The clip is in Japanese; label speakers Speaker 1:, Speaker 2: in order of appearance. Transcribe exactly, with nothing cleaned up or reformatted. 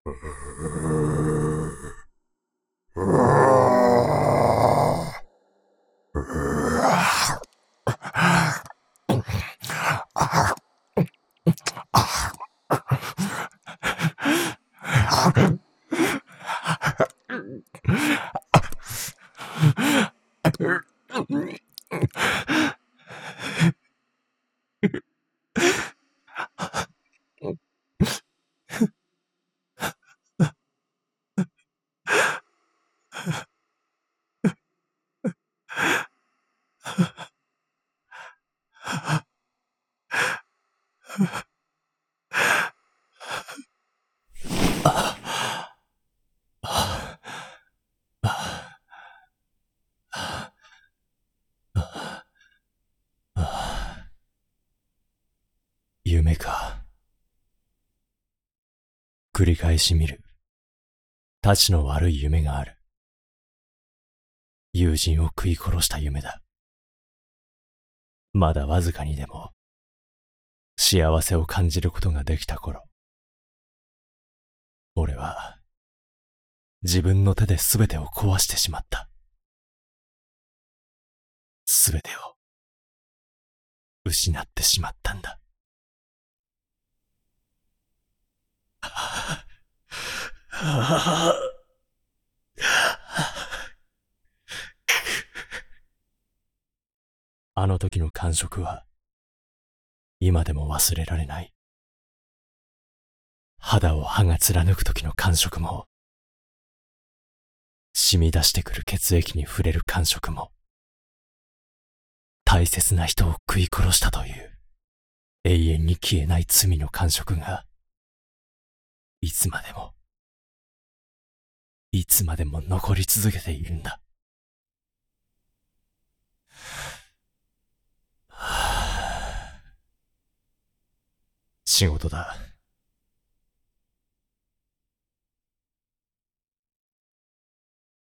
Speaker 1: 夢か。繰り返し見る。たちの悪い夢がある。友人を食い殺した夢だ。まだわずかにでも幸せを感じることができた頃、俺は自分の手で全てを壊してしまった。全てを失ってしまったんだ。あの時の感触は今でも忘れられない。肌を歯が貫く時の感触も、染み出してくる血液に触れる感触も、大切な人を食い殺したという永遠に消えない罪の感触が、いつまでもいつまでも残り続けているんだ。仕事だ。